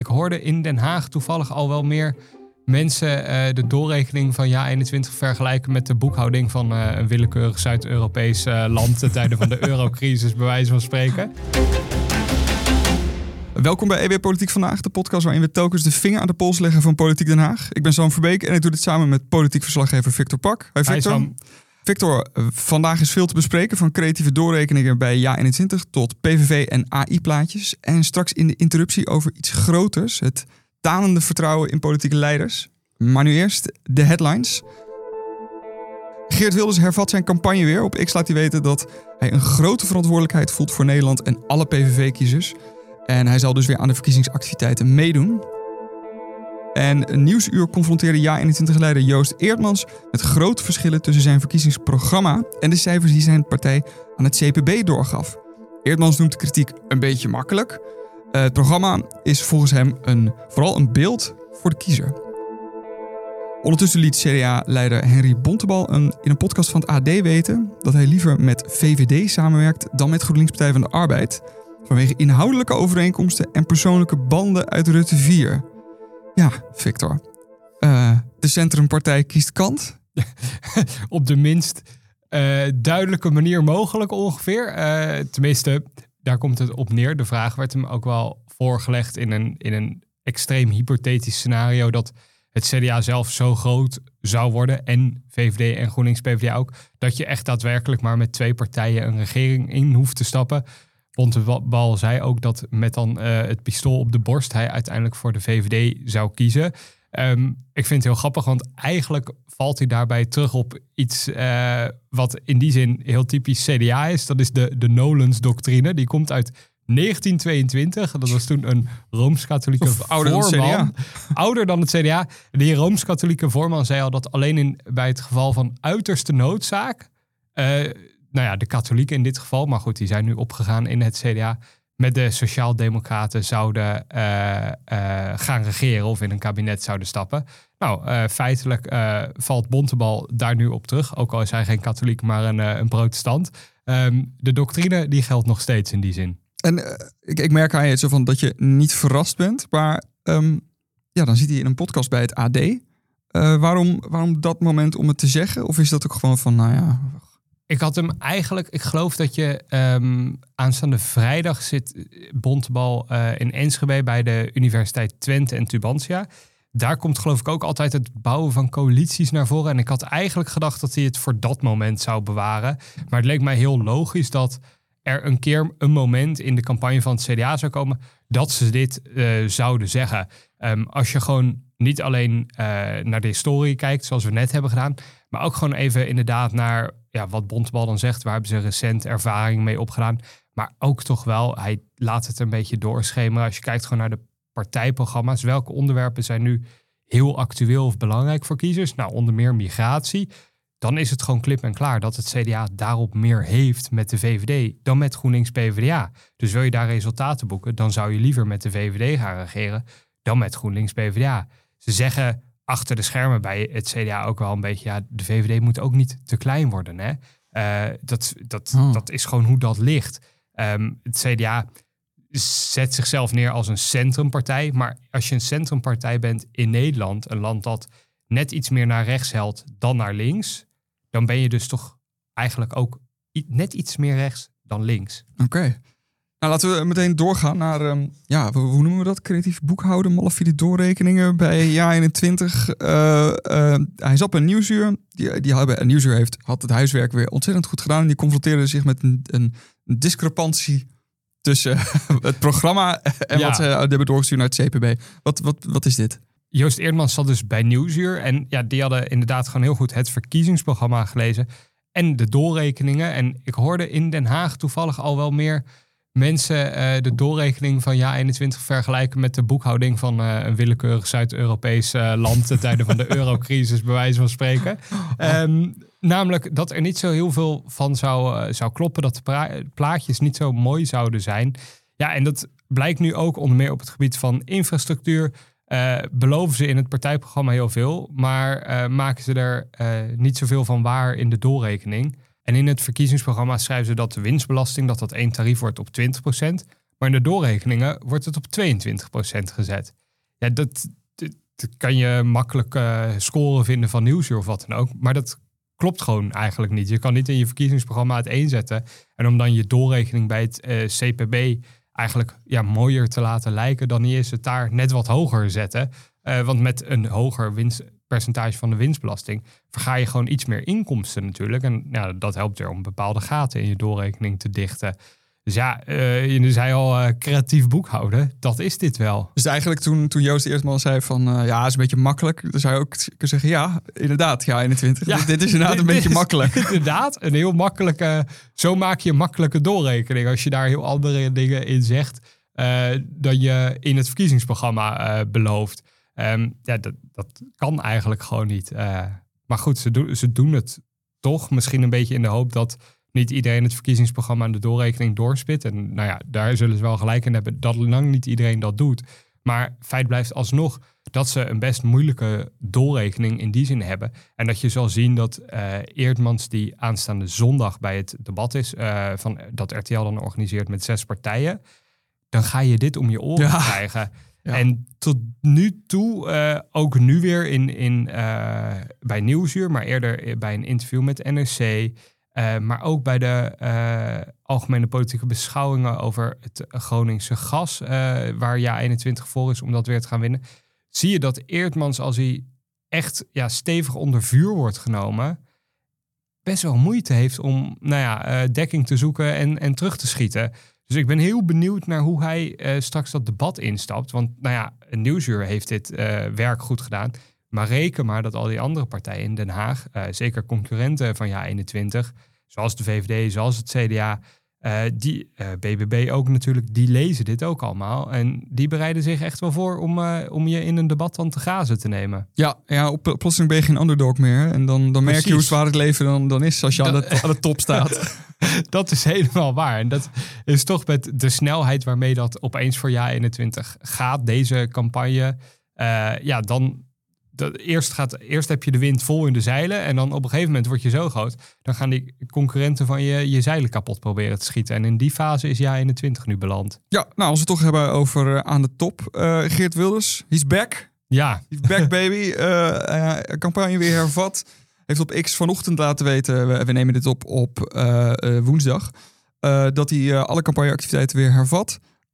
hoorde in Den Haag toevallig al wel meer mensen de doorrekening van jaar 21 vergelijken met de boekhouding van een willekeurig Zuid-Europees land ten tijde van de eurocrisis, bij wijze van spreken. Welkom bij EW Politiek Vandaag, de podcast waarin we telkens de vinger aan de pols leggen van Politiek Den Haag. Ik ben Sam Verbeek en ik doe dit samen met politiek verslaggever Victor Pak. Hoi Victor. Hi Sam. Victor, vandaag is veel te bespreken, van creatieve doorrekeningen bij jaar 21 tot PVV en AI-plaatjes. En straks in de interruptie over iets groters, het dalende vertrouwen in politieke leiders. Maar nu eerst de headlines. Geert Wilders hervat zijn campagne weer. Op X laat hij weten dat hij een grote verantwoordelijkheid voelt voor Nederland en alle PVV-kiezers. En hij zal dus weer aan de verkiezingsactiviteiten meedoen. En Nieuwsuur confronteerde JA21-leider Joost Eerdmans met grote verschillen tussen zijn verkiezingsprogramma en de cijfers die zijn partij aan het CPB doorgaf. Eerdmans noemt de kritiek een beetje makkelijk. Het programma is volgens hem vooral een beeld voor de kiezer. Ondertussen liet CDA-leider Henry Bontebal in een podcast van het AD weten dat hij liever met VVD samenwerkt dan met GroenLinks Partij van de Arbeid, vanwege inhoudelijke overeenkomsten en persoonlijke banden uit Rutte 4. Ja, Victor. De Centrumpartij kiest kant? Op de minst duidelijke manier mogelijk ongeveer. Tenminste, daar komt het op neer. De vraag werd hem ook wel voorgelegd in een extreem hypothetisch scenario dat het CDA zelf zo groot zou worden en VVD en GroenLinks PvdA ook, dat je echt daadwerkelijk maar met twee partijen een regering in hoeft te stappen. Bontebal zei ook dat met dan het pistool op de borst hij uiteindelijk voor de VVD zou kiezen. Ik vind het heel grappig, want eigenlijk valt hij daarbij terug op iets wat in die zin heel typisch CDA is. Dat is de Nolens-doctrine. Die komt uit 1922. Dat was toen een Rooms-Katholieke voorman. Ouder dan het CDA. Die Rooms-Katholieke voorman zei al dat alleen bij het geval van uiterste noodzaak, de katholieken in dit geval, maar goed, die zijn nu opgegaan in het CDA, met de Sociaaldemocraten zouden gaan regeren of in een kabinet zouden stappen. Nou, feitelijk valt Bontebal daar nu op terug, ook al is hij geen katholiek, maar een protestant. De doctrine die geldt nog steeds in die zin. En ik merk aan je zo van dat je niet verrast bent, maar dan zit hij in een podcast bij het AD. Waarom dat moment om het te zeggen? Of is dat ook gewoon van, Ik had hem eigenlijk, ik geloof dat je aanstaande vrijdag zit Bontebal in Enschede bij de Universiteit Twente en Tubantia. Daar komt geloof ik ook altijd het bouwen van coalities naar voren. En ik had eigenlijk gedacht dat hij het voor dat moment zou bewaren. Maar het leek mij heel logisch dat er een keer een moment in de campagne van het CDA zou komen dat ze dit zouden zeggen. Als je gewoon niet alleen naar de historie kijkt, zoals we net hebben gedaan, maar ook gewoon even inderdaad naar wat Bontebal dan zegt. Waar hebben ze recent ervaring mee opgedaan? Maar ook toch wel, hij laat het een beetje doorschemeren. Als je kijkt gewoon naar de partijprogramma's. Welke onderwerpen zijn nu heel actueel of belangrijk voor kiezers? Nou, onder meer migratie. Dan is het gewoon klip en klaar dat het CDA daarop meer heeft met de VVD dan met GroenLinks PvdA. Dus wil je daar resultaten boeken, dan zou je liever met de VVD gaan regeren dan met GroenLinks PvdA. Ze zeggen achter de schermen bij het CDA ook wel een beetje, de VVD moet ook niet te klein worden. Hè? Dat is gewoon hoe dat ligt. Het CDA zet zichzelf neer als een centrumpartij. Maar als je een centrumpartij bent in Nederland, een land dat net iets meer naar rechts helt dan naar links, dan ben je dus toch eigenlijk ook net iets meer rechts dan links. Oké. Nou, laten we meteen doorgaan naar, hoe noemen we dat? Creatief boekhouden, malafide doorrekeningen bij JA21. Hij zat bij Nieuwsuur. Nieuwsuur had het huiswerk weer ontzettend goed gedaan. En die confronteerde zich met een discrepantie tussen het programma en wat ze hebben doorgestuurd naar het CPB. Wat is dit? Joost Eerdmans zat dus bij Nieuwsuur. En die hadden inderdaad gewoon heel goed het verkiezingsprogramma gelezen. En de doorrekeningen. En ik hoorde in Den Haag toevallig al wel meer mensen de doorrekening van JA21 vergelijken met de boekhouding van een willekeurig Zuid-Europees land ten tijde van de eurocrisis, bij wijze van spreken. Namelijk dat er niet zo heel veel van zou kloppen, dat de plaatjes niet zo mooi zouden zijn. Ja, en dat blijkt nu ook onder meer op het gebied van infrastructuur. Beloven ze in het partijprogramma heel veel, maar maken ze er niet zoveel van waar in de doorrekening. En in het verkiezingsprogramma schrijven ze dat de winstbelasting, dat één tarief wordt op 20%. Maar in de doorrekeningen wordt het op 22% gezet. Ja, dat kan je makkelijk scoren vinden van Nieuwsuur of wat dan ook. Maar dat klopt gewoon eigenlijk niet. Je kan niet in je verkiezingsprogramma uiteenzetten. En om dan je doorrekening bij het CPB eigenlijk mooier te laten lijken dan die is, het daar net wat hoger zetten. Want met een hoger winstpercentage van de winstbelasting verga je gewoon iets meer inkomsten natuurlijk. En dat helpt er om bepaalde gaten in je doorrekening te dichten. Dus je zei al creatief boekhouden, dat is dit wel. Dus eigenlijk toen Joost eerst maar zei van het is een beetje makkelijk. Dan zou je ook kunnen zeggen, ja, inderdaad, ja 21. Ja, dit is inderdaad een beetje makkelijk. Inderdaad, een heel makkelijke, zo maak je een makkelijke doorrekening. Als je daar heel andere dingen in zegt dan je in het verkiezingsprogramma belooft. Dat kan eigenlijk gewoon niet. Maar goed, ze doen het toch. Misschien een beetje in de hoop dat niet iedereen het verkiezingsprogramma aan de doorrekening doorspit. En daar zullen ze wel gelijk in hebben dat lang niet iedereen dat doet. Maar feit blijft alsnog dat ze een best moeilijke doorrekening in die zin hebben. En dat je zal zien dat Eerdmans, die aanstaande zondag bij het debat is, dat RTL dan organiseert met 6 partijen, dan ga je dit om je oren krijgen. Ja. En tot nu toe, ook nu weer bij Nieuwsuur, maar eerder bij een interview met NRC, maar ook bij de algemene politieke beschouwingen over het Groningse gas, waar JA21 voor is om dat weer te gaan winnen, zie je dat Eerdmans, als hij echt stevig onder vuur wordt genomen, best wel moeite heeft om dekking te zoeken en terug te schieten. Dus ik ben heel benieuwd naar hoe hij straks dat debat instapt. Want Nieuwsuur heeft dit werk goed gedaan. Maar reken maar dat al die andere partijen in Den Haag, zeker concurrenten van JA21, zoals de VVD, zoals het CDA, BBB ook natuurlijk, die lezen dit ook allemaal. En die bereiden zich echt wel voor om je in een debat dan te grazen te nemen. Ja, plotseling ben je geen underdog meer. En dan merk je hoe zwaar het leven dan is als je aan de top staat. Dat is helemaal waar. En dat is toch met de snelheid waarmee dat opeens voor JA21 gaat, deze campagne. Eerst heb je de wind vol in de zeilen en dan op een gegeven moment word je zo groot. Dan gaan die concurrenten van je zeilen kapot proberen te schieten. En in die fase is JA21 nu beland. Ja, als we het toch hebben over aan de top. Geert Wilders, he's back. Ja. He's back, baby. Campagne weer hervat. Heeft op X vanochtend laten weten, we nemen dit op woensdag, dat hij alle campagneactiviteiten weer hervat.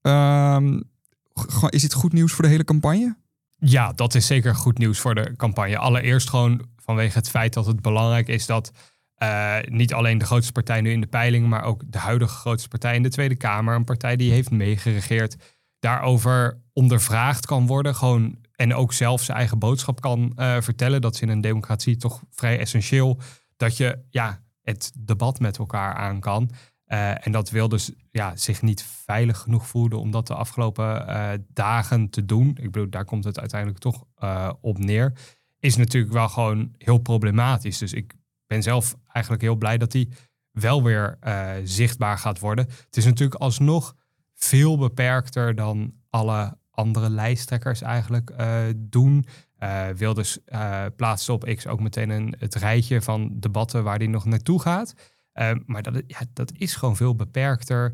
Is dit goed nieuws voor de hele campagne? Ja, dat is zeker goed nieuws voor de campagne. Allereerst gewoon vanwege het feit dat het belangrijk is dat niet alleen de grootste partij nu in de peilingen, maar ook de huidige grootste partij in de Tweede Kamer, een partij die heeft meegeregeerd, daarover ondervraagd kan worden. Gewoon, en ook zelf zijn eigen boodschap kan vertellen. Dat is in een democratie toch vrij essentieel. Dat je het debat met elkaar aan kan. En dat wil dus zich niet veilig genoeg voelen om dat de afgelopen dagen te doen. Ik bedoel, daar komt het uiteindelijk toch op neer. Is natuurlijk wel gewoon heel problematisch. Dus ik ben zelf eigenlijk heel blij dat die wel weer zichtbaar gaat worden. Het is natuurlijk alsnog veel beperkter dan alle andere lijsttrekkers eigenlijk doen. Wilders plaatste op X ook meteen het rijtje van debatten waar hij nog naartoe gaat. Maar dat is gewoon veel beperkter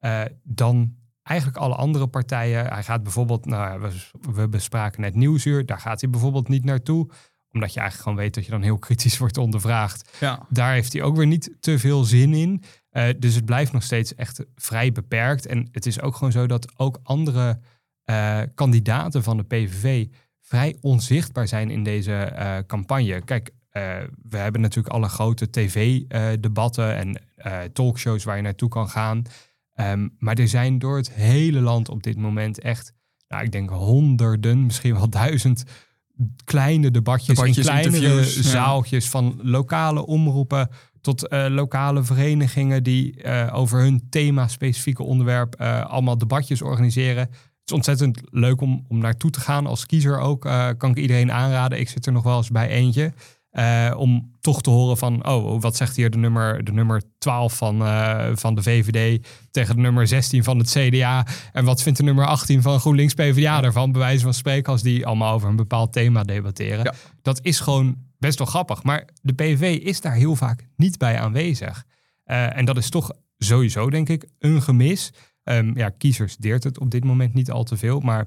dan eigenlijk alle andere partijen. Hij gaat bijvoorbeeld, we bespraken net Nieuwsuur, daar gaat hij bijvoorbeeld niet naartoe. Omdat je eigenlijk gewoon weet dat je dan heel kritisch wordt ondervraagd. Ja. Daar heeft hij ook weer niet te veel zin in. Dus het blijft nog steeds echt vrij beperkt. En het is ook gewoon zo dat ook andere kandidaten van de PVV vrij onzichtbaar zijn in deze campagne. Kijk, we hebben natuurlijk alle grote tv-debatten en talkshows waar je naartoe kan gaan. Maar er zijn door het hele land op dit moment echt, ik denk honderden, misschien wel 1000 kleine debatjes in kleinere zaaltjes, van lokale omroepen tot lokale verenigingen die over hun thema-specifieke onderwerp allemaal debatjes organiseren. Het is ontzettend leuk om naartoe te gaan. Als kiezer ook kan ik iedereen aanraden. Ik zit er nog wel eens bij eentje. Om toch te horen van, wat zegt hier de nummer 12 van de VVD tegen de nummer 16 van het CDA. En wat vindt de nummer 18 van GroenLinks PvdA daarvan, bij wijze van spreken, als die allemaal over een bepaald thema debatteren. Ja. Dat is gewoon best wel grappig. Maar de PVV is daar heel vaak niet bij aanwezig. En dat is toch sowieso, denk ik, een gemis. Kiezers deert het op dit moment niet al te veel. Maar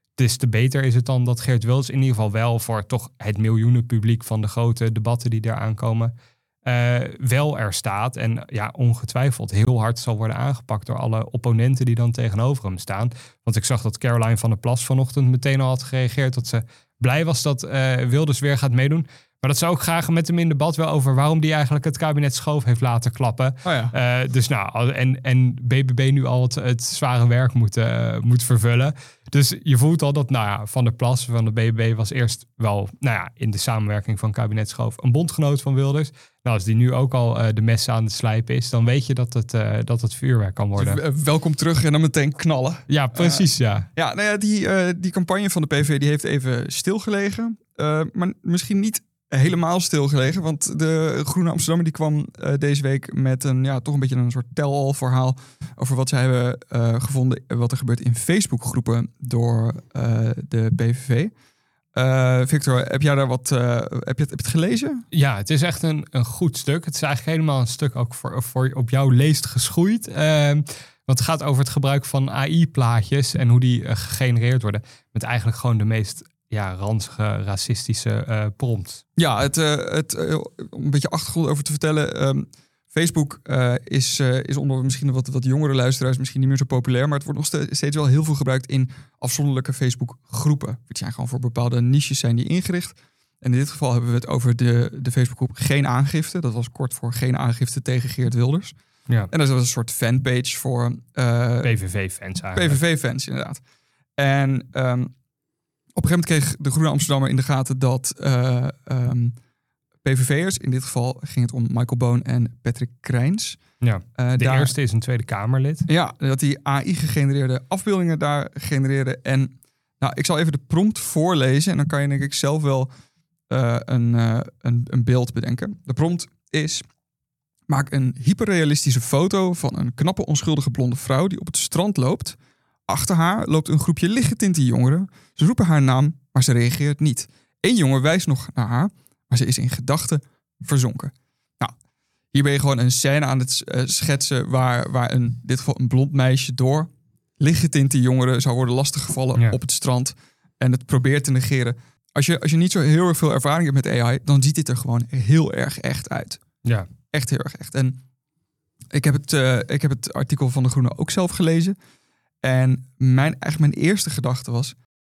des te beter is het dan dat Geert Wilders in ieder geval wel voor toch het miljoenenpubliek van de grote debatten die eraan komen, wel er staat. En ja, ongetwijfeld heel hard zal worden aangepakt door alle opponenten die dan tegenover hem staan. Want ik zag dat Caroline van der Plas vanochtend meteen al had gereageerd dat ze blij was dat Wilders weer gaat meedoen. Maar dat zou ook graag met hem in debat wel over waarom die eigenlijk het kabinet Schoof heeft laten klappen. Oh ja. Dus nou, en BBB nu al het zware werk moet vervullen. Dus je voelt al dat Van der Plas van de BBB was eerst wel in de samenwerking van kabinet Schoof een bondgenoot van Wilders. Nou, als die nu ook al de messen aan het slijpen is, dan weet je dat het vuurwerk kan worden. Dus, welkom terug en dan meteen knallen. Ja, precies, ja. Ja, die campagne van de PVV die heeft even stilgelegen. Maar misschien niet helemaal stilgelegen, want de Groene Amsterdammer die kwam deze week met toch een beetje een soort tell-all verhaal over wat zij hebben gevonden, wat er gebeurt in Facebookgroepen door de PVV. Victor, heb jij daar heb je het gelezen? Ja, het is echt een goed stuk. Het is eigenlijk helemaal een stuk ook voor op jouw leest geschoeid. Want het gaat over het gebruik van AI-plaatjes en hoe die gegenereerd worden. Met eigenlijk gewoon de meest ranzige, racistische prompt. Ja, om een beetje achtergrond over te vertellen. Facebook is onder misschien wat jongere luisteraars misschien niet meer zo populair, maar het wordt nog steeds wel heel veel gebruikt in afzonderlijke Facebook-groepen. Het zijn gewoon voor bepaalde niches zijn die ingericht. En in dit geval hebben we het over de Facebookgroep Geen Aangifte. Dat was kort voor Geen Aangifte tegen Geert Wilders. Ja. En dat was een soort fanpage voor PVV-fans eigenlijk. PVV-fans, inderdaad. En op een gegeven moment kreeg de Groene Amsterdammer in de gaten dat PVV'ers, in dit geval ging het om Michael Boon en Patrick Krijns. Ja, de eerste is een Tweede Kamerlid. Ja, dat die AI-gegenereerde afbeeldingen daar genereerden. En ik zal even de prompt voorlezen en dan kan je denk ik zelf wel een beeld bedenken. De prompt is: maak een hyperrealistische foto van een knappe onschuldige blonde vrouw die op het strand loopt. Achter haar loopt een groepje lichtgetinte jongeren. Ze roepen haar naam, maar ze reageert niet. Eén jongen wijst nog naar haar, maar ze is in gedachten verzonken. Nou, hier ben je gewoon een scène aan het schetsen waar in dit geval een blond meisje door lichtgetinte jongeren zou worden lastiggevallen op het strand en het probeert te negeren. Als je niet zo heel erg veel ervaring hebt met AI, dan ziet dit er gewoon heel erg echt uit. Ja. Echt heel erg echt. En ik heb het artikel van De Groene ook zelf gelezen. En mijn eerste gedachte was: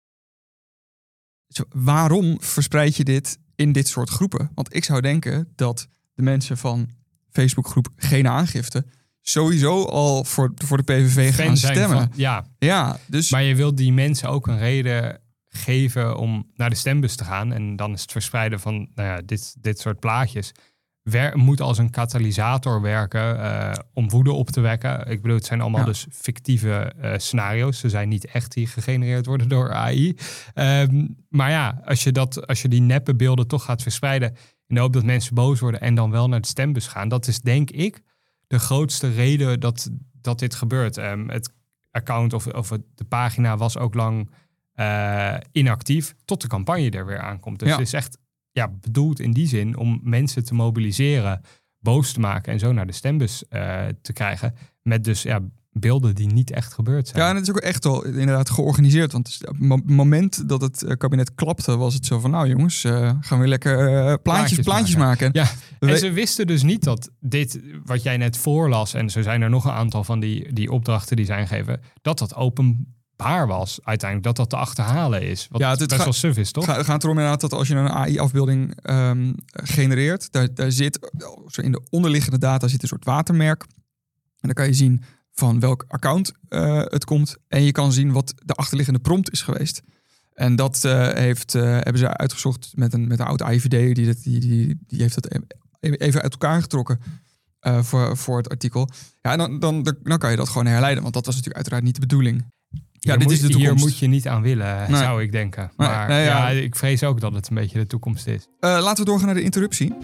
waarom verspreid je dit in dit soort groepen? Want ik zou denken dat de mensen van Facebookgroep Geen Aangifte sowieso al voor de PVV gaan stemmen. Ja, dus. Maar je wilt die mensen ook een reden geven om naar de stembus te gaan. En dan is het verspreiden van dit soort plaatjes moet als een katalysator werken om woede op te wekken. Ik bedoel, het zijn allemaal dus fictieve scenario's. Ze zijn niet echt die gegenereerd worden door AI. Maar ja, als je die neppe beelden toch gaat verspreiden in de hoop dat mensen boos worden en dan wel naar de stembus gaan, dat is denk ik de grootste reden dat dit gebeurt. Het account of de pagina was ook lang inactief tot de campagne er weer aankomt. Dus het is echt bedoeld in die zin om mensen te mobiliseren, boos te maken en zo naar de stembus te krijgen. Met dus beelden die niet echt gebeurd zijn. Ja, en het is ook echt wel inderdaad georganiseerd. Want op het moment dat het kabinet klapte, was het zo van: nou jongens, gaan we lekker plaatjes maken. Ja, en ze wisten dus niet dat dit, wat jij net voorlas, en zo zijn er nog een aantal van die opdrachten die zijn gegeven, dat openbaar was uiteindelijk, dat te achterhalen is. Wat het best wel suf is, toch? Het gaat erom inderdaad dat als je een AI-afbeelding genereert, daar zit in de onderliggende data zit een soort watermerk. En dan kan je zien van welk account het komt. En je kan zien wat de achterliggende prompt is geweest. En dat hebben ze uitgezocht met een oud AIVD. Die heeft dat even uit elkaar getrokken voor het artikel. Ja, en dan kan je dat gewoon herleiden. Want dat was natuurlijk uiteraard niet de bedoeling. Ja, dit is de toekomst. Hier moet je niet aan willen, zou ik denken. Maar ik vrees ook dat het een beetje de toekomst is. Laten we doorgaan naar de interruptie.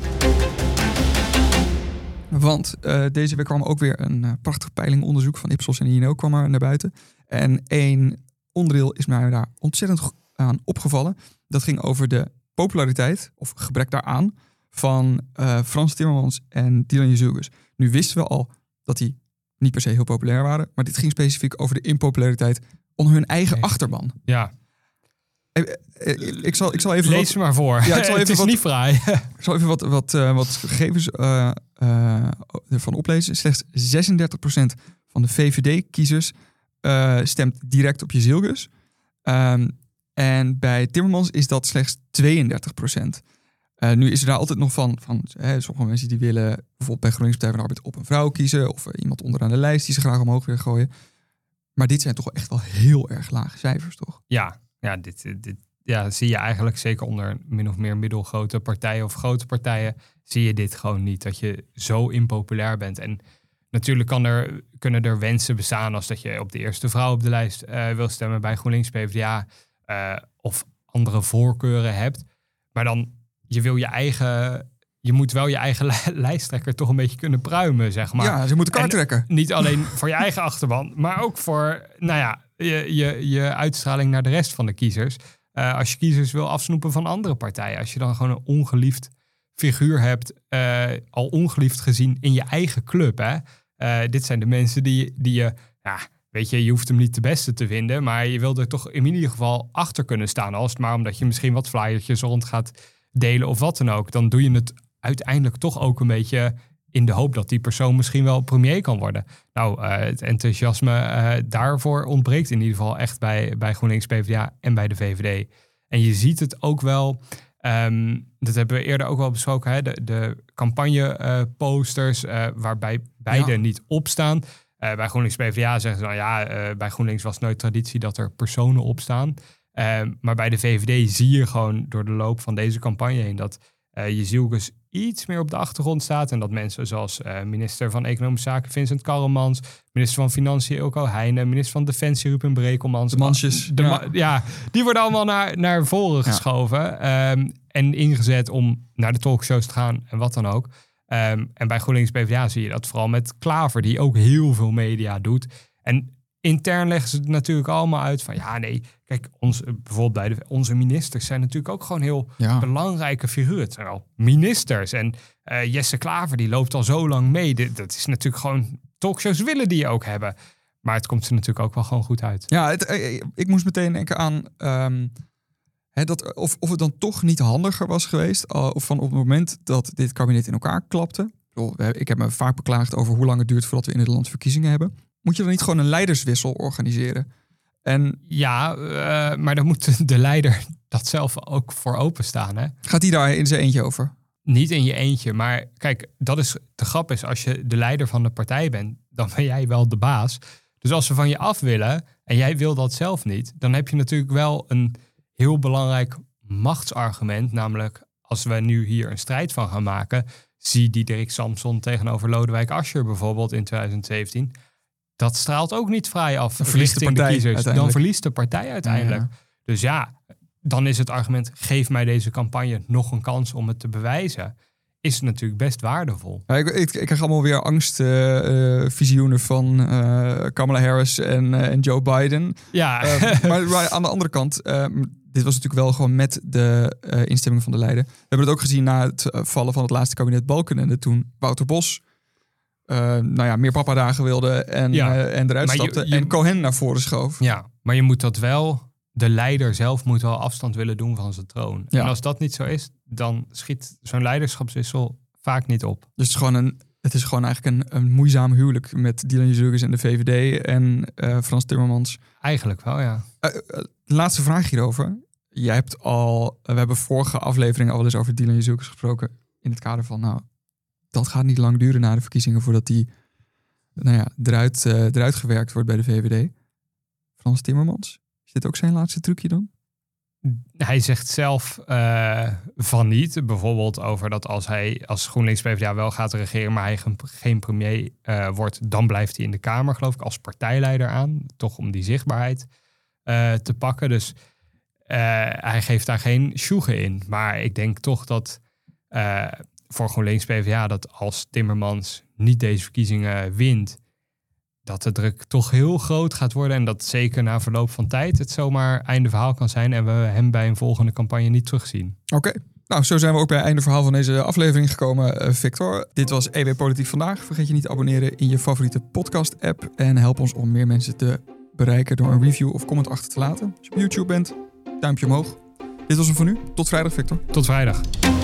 Want deze week kwam ook weer een prachtig peilingonderzoek van Ipsos en INO kwam er naar buiten. En één onderdeel is mij daar ontzettend aan opgevallen. Dat ging over de populariteit, of gebrek daaraan, van Frans Timmermans en Dylan Jezielgus. Nu wisten we al dat die niet per se heel populair waren, maar dit ging specifiek over de impopulariteit onder hun eigen achterban. Ja. Ik zal even Lees ze maar voor. Ja, ik zal even het is niet fraai. Ik zal even wat gegevens ervan oplezen. Slechts 36% van de VVD-kiezers stemt direct op Jezilgus. En bij Timmermans is dat slechts 32%. Nu is er daar altijd nog van sommige mensen die willen bijvoorbeeld bij GroenLinks Partij van de Arbeid op een vrouw kiezen. Of iemand onderaan de lijst die ze graag omhoog willen gooien. Maar dit zijn toch echt wel heel erg lage cijfers, toch? Ja, dit zie je eigenlijk zeker onder min of meer middelgrote partijen of grote partijen. Zie je dit gewoon niet, dat je zo impopulair bent. En natuurlijk kunnen er wensen bestaan als dat je op de eerste vrouw op de lijst wil stemmen bij GroenLinks PvdA. Of andere voorkeuren hebt. Maar dan, je moet wel je eigen lijsttrekker toch een beetje kunnen pruimen, zeg maar. Ja, ze moeten kaart trekken. Niet alleen voor je eigen achterban, maar ook voor je uitstraling naar de rest van de kiezers. Als je kiezers wil afsnoepen van andere partijen. Als je dan gewoon een ongeliefd figuur hebt, al ongeliefd gezien in je eigen club. Hè? Dit zijn de mensen die je... Weet je hoeft hem niet de beste te vinden, maar je wil er toch in ieder geval achter kunnen staan. Als het maar omdat je misschien wat flyertjes rond gaat delen of wat dan ook. Dan doe je het uiteindelijk toch ook een beetje in de hoop dat die persoon misschien wel premier kan worden. Nou, het enthousiasme daarvoor ontbreekt in ieder geval echt bij GroenLinks PvdA en bij de VVD. En je ziet het ook wel, dat hebben we eerder ook wel besproken, hè? De campagneposters waarbij beide niet opstaan. Bij GroenLinks PvdA zeggen ze dan bij GroenLinks was het nooit traditie dat er personen opstaan. Maar bij de VVD zie je gewoon door de loop van deze campagne heen dat Jezilgus iets meer op de achtergrond staat. En dat mensen zoals minister van Economische Zaken Vincent Karremans, minister van Financiën Ilko Heijnen, minister van Defensie Ruben Brekelmans. De mansjes. Die worden allemaal naar voren geschoven en ingezet om naar de talkshows te gaan en wat dan ook. En bij GroenLinks PvdA zie je dat vooral met Klaver, die ook heel veel media doet. En intern leggen ze het natuurlijk allemaal uit van kijk, bijvoorbeeld onze ministers zijn natuurlijk ook gewoon heel belangrijke figuren. Het zijn wel ministers. En Jesse Klaver, die loopt al zo lang mee. Dat is natuurlijk gewoon talkshows willen die ook hebben. Maar het komt ze natuurlijk ook wel gewoon goed uit. Ja, ik moest meteen denken aan of het dan toch niet handiger was geweest of van op het moment dat dit kabinet in elkaar klapte. Ik heb me vaak beklaagd over hoe lang het duurt voordat we in het land verkiezingen hebben. Moet je dan niet gewoon een leiderswissel organiseren? Maar dan moet de leider dat zelf ook voor openstaan. Hè? Gaat hij daar in zijn eentje over? Niet in je eentje, maar kijk, dat is de grap is, als je de leider van de partij bent, dan ben jij wel de baas. Dus als ze van je af willen en jij wil dat zelf niet, dan heb je natuurlijk wel een heel belangrijk machtsargument. Namelijk, als we nu hier een strijd van gaan maken, zie Diederik Samson tegenover Lodewijk Asscher bijvoorbeeld in 2017. Dat straalt ook niet fraai af. Dan verliest de partij Dan verliest de partij uiteindelijk. Ja. Dus dan is het argument, geef mij deze campagne nog een kans om het te bewijzen. Is het natuurlijk best waardevol. Ja, ik krijg allemaal weer angstvisioenen van Kamala Harris en Joe Biden. Ja. Maar aan de andere kant, dit was natuurlijk wel gewoon met de instemming van de leider. We hebben het ook gezien na het vallen van het laatste kabinet Balkenende, toen Wouter Bos meer papadagen wilde en eruit stapte en Cohen naar voren schoof. Ja, maar je moet dat wel, de leider zelf moet wel afstand willen doen van zijn troon. Ja. En als dat niet zo is, dan schiet zo'n leiderschapswissel vaak niet op. Dus het is gewoon eigenlijk een moeizaam huwelijk met Dylan Jezilgus en de VVD en Frans Timmermans. Eigenlijk wel, ja. Laatste vraag hierover. We hebben vorige aflevering al wel eens over Dylan Jezilgus gesproken in het kader van, dat gaat niet lang duren na de verkiezingen voordat die eruit gewerkt wordt bij de VVD. Frans Timmermans, is dit ook zijn laatste trucje dan? Hij zegt zelf van niet. Bijvoorbeeld over dat als GroenLinks PvdA wel gaat regeren, maar hij geen premier wordt, dan blijft hij in de Kamer, geloof ik, als partijleider aan. Toch om die zichtbaarheid te pakken. Dus hij geeft daar geen sjoegen in. Maar ik denk toch dat voor GroenLinks PvdA dat als Timmermans niet deze verkiezingen wint, dat de druk toch heel groot gaat worden. En dat zeker na verloop van tijd het zomaar einde verhaal kan zijn en we hem bij een volgende campagne niet terugzien. Oké. Nou, zo zijn we ook bij het einde verhaal van deze aflevering gekomen, Victor. Dit was EW Politiek Vandaag. Vergeet je niet te abonneren in je favoriete podcast-app. En help ons om meer mensen te bereiken door een review of comment achter te laten. Als je op YouTube bent, duimpje omhoog. Dit was hem voor nu. Tot vrijdag, Victor. Tot vrijdag.